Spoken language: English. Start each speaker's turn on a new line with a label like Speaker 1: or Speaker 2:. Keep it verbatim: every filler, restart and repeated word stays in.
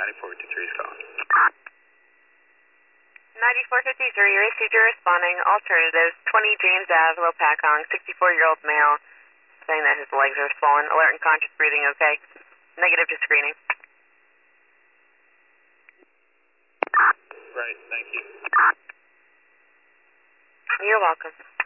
Speaker 1: ninety-four fifty-three is calling.
Speaker 2: ninety-four fifty-three, you received your responding alternatives. twenty James Ave, Lopakong, sixty-four-year-old male, saying that his legs are swollen. Alert and conscious breathing, okay? Negative to screening.
Speaker 1: Right, thank you.
Speaker 2: You're welcome.